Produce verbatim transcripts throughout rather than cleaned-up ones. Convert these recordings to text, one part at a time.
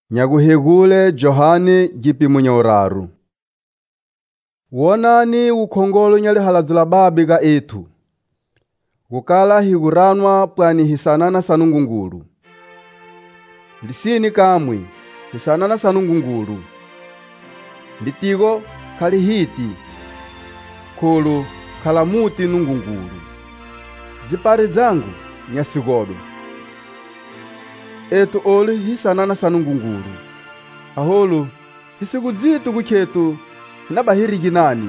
Nyaguhegule Johani gipimo nyauraru. Wonani ukhongolo nyali halazula babi ga etu. Gukala higuranwa pwani hisanana sanungungulu. Lisini kamwe hisanana sanungungulu. Litigo kali hiti. Kulu kalamuti nungungulu. Zipari zangu nyasigodo. Etu olu hisanana sanungungulu. Aholu hisigudzitu guketu nabahiri ginani.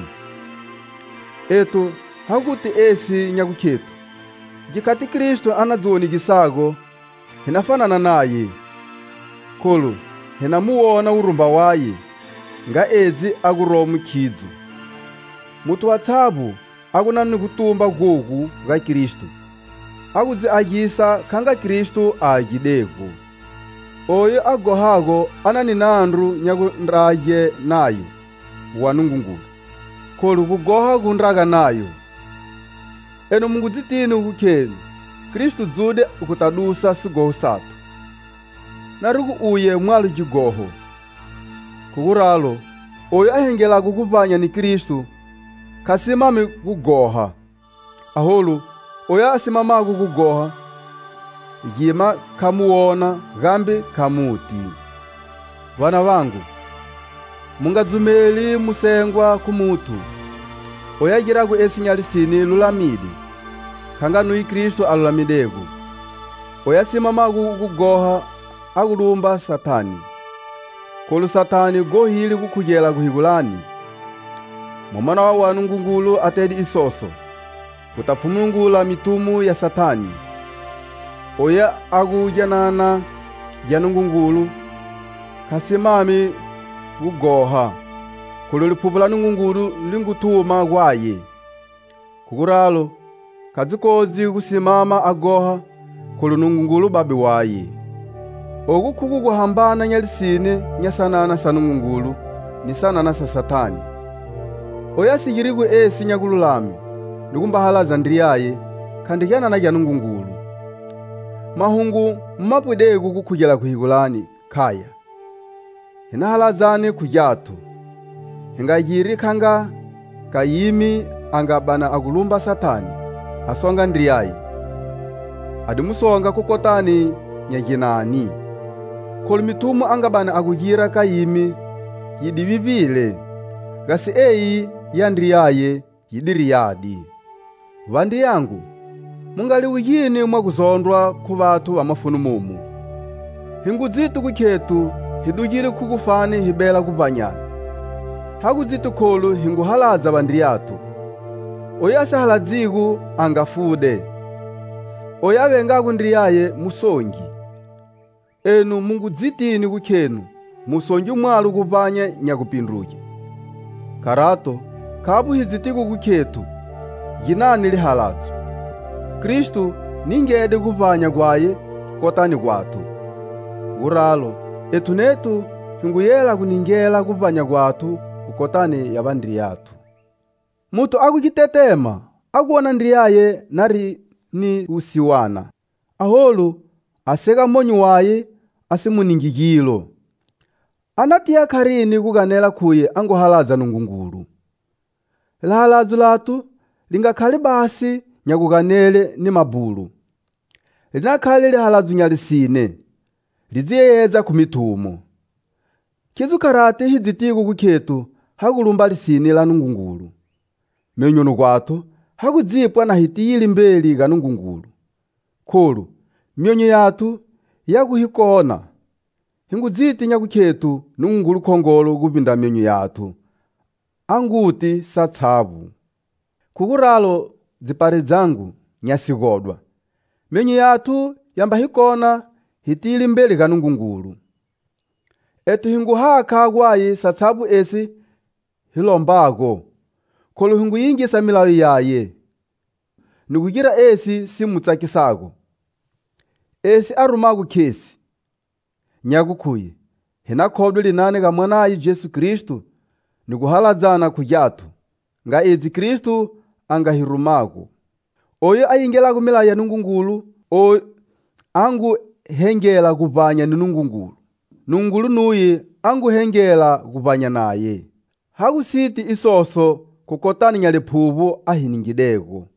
Etu haguti esi nyaguketu. Jikati Kristo anadzoni gisago hinafanana naye. Kulu hinamuona urumba waye nga ezi aguromu kidzo. Mutu watsabu agunani gutumba gogu ga Kristo. Agudzi agisa kanga Kristo agidego. Oyo agohago anani nandru nyagundraje nayo wanungungulu. Kolu gugoha gundraga nayo. Eno mungudzitini ukukeni Kristo dzude ukutadusa sigoho satu. Narugu uye mwalu jigoho. Kuguralo oyo ahengela gukuvanya ni Kristo kasimame gugoha. Aholu oya asimama gugugoha yima kamuona gambi kamuti. Wana wangu mungadzumeli musengwa kumutu oya giragu esinyalisini lulamidi kanga nui Kristo alulamidegu. Oya simama gugugoha agulumba Satani. Kolu Satani gohili gukujela guhigulani. Momana wa wanungungulu atedi isoso kutafumungula mitumu ya Satani. Oya agujanana yanungungulu kasimami gugoha. Kululipupula nungungulu lingutuma gwaye. Kuguralo kazikozi gusimama agoha kulunungungulu babi waye. Ogu kuguhambana nyalisine nyasanana sanungungulu nisanana sa Satani. Oya sigirigwe esi nyagululami nukumbahalaza ndriyaye kandikyana na yanungungulu. Mahungu mmapwedegu kukujela kuhigulani kaya. Hinahalazane kujatu. Hingajiri kanga kayimi angabana agulumba Satani asonga ndriyaye. Adimusonga kukotani nyaginani. Kolu mitumu angabana agujira kayimi yidibibile. Gasi eyi ya ndriyaye yidiriyadi. Vandi yangu mungali wigini mwaguzondwa ku batu bamafunu mumu. Hingudzitu kuketu hidugire kugufani hibela kubanyana. Hagudzitu kolu hinguhalaza bandi yatu. Oyasa haladzigu angafude. Oyawe ngagu ndriyaye musongi. Enu mungudzitini kukenu musongi umwalu kubanya nyakupinduye. Karato kabu hizitigu kuketu yinani lihalazo. Kristo ningede kuvanya gwaye kotani gwatu. Uralo etunetu hinguyela kuningela kuvanya gwatu kukotani ya bandri yatu. Mutu agukitetema aguona ndriyaye nari ni usiwana. Aholu asega monyu waye asimuningigilo. Anatia karini kuganela kuye anguhalaza nungungulu. Lahalazu latu lingakhali basi nyakuganele ni mabulu. Linakhali lihalazu nyalisine liziyeza kumitumo. Kizu karate hizitigu kuketu hagulumba lisini la nungungulu. Menyunu gwatu hagudzipwa na hitili mbeli ga nungungulu. Kolu myonyo yatu yaguhikona. Hingudziti nyakuketu nungungulu kongolo gubinda myonyo yatu. Anguti satsabu. Kuguralo zipari zangu nyasigodwa. Menyu yatu yamba hikona hitili mbeli ga nungungulu. Etu hingu haka agwaye satsabu esi hilombago. Kolu hingu yingisa milawi yaye. Nukugira esi simutsakisago. Esi arumagu kesi. Nyagukuye. Hina kodwe linane ga mwanayi Jesu Kristo. Nukuhalazana kujatu. Nga ezi Kristo angahirumago. Oyo ayingela kumila ya nungungulu. Oyo angu hengela kuvanya ni nungungulu. nungulu nuyi anguhengela kupanya naye. Hakusiti isoso kukotani nyale phuvu ahiningideko.